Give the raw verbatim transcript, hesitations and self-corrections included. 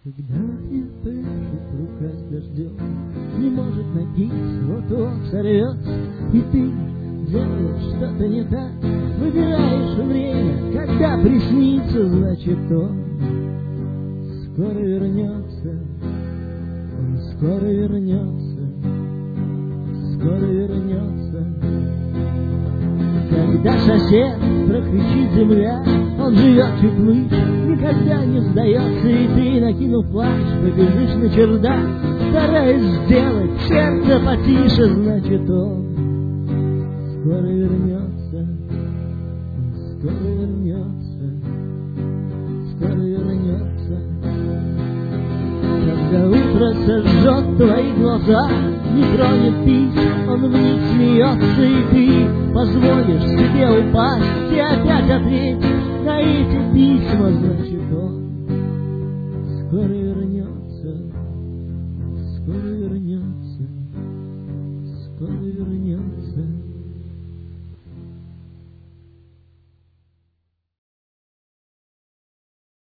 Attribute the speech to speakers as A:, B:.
A: Когда не пышет рука с дождем, не может напить, вот-вот сорвется, и ты делаешь что-то не так, выбираешь время, когда приснится, значит он скоро вернется, он скоро вернется, скоро вернется. Когда сосед прокричит земля, он живет чуть выше, никогда не сдается, и ты, накинув плащ, побежишь на чердак, стараясь сделать сердце потише, значит он скоро вернется, он скоро вернется, скоро вернется. Когда утро сожжет твои глаза, не тронет письма, он вмиг смеется, и ты позволишь себе упасть и опять ответить на эти письма, значит он скоро вернется.